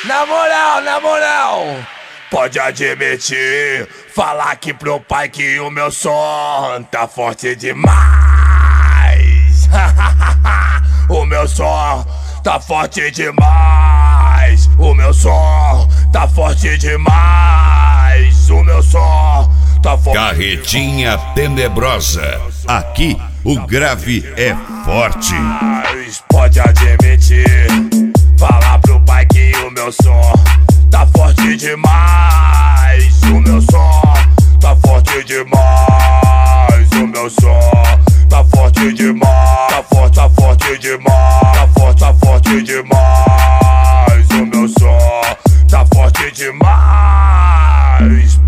Na moral, pode admitir, falar aqui pro pai que o meu som tá forte demais. O meu som tá forte demais. O meu som tá forte demais. O meu som tá forte. Carretinha Tenebrosa. Aqui o grave é forte. Pode admitir, falar pro pai que o meu som tá forte demais. O meu som tá forte demais. O meu som tá forte demais. Tá forte demais. Tá forte demais. O meu som tá forte demais.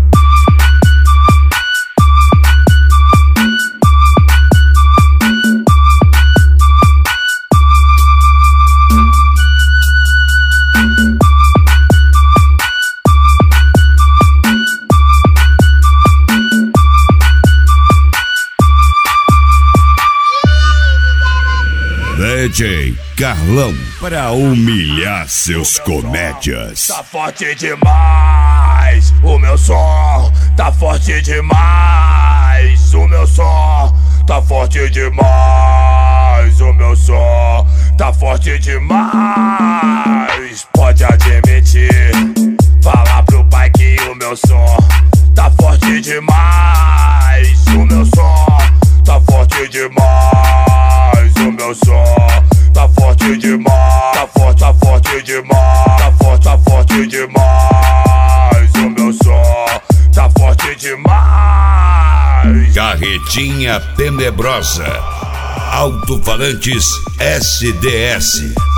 DJ Carlão, pra humilhar seus comédias. Tá forte demais, o meu som tá forte demais. O meu som tá forte demais. O meu som tá forte demais. Pode admitir, falar pro pai que o meu som tá forte demais. O meu som tá forte demais. O meu som tá forte demais. Tá forte demais. Tá forte demais. O meu som tá forte demais. Carretinha Tenebrosa. Alto-falantes SDS.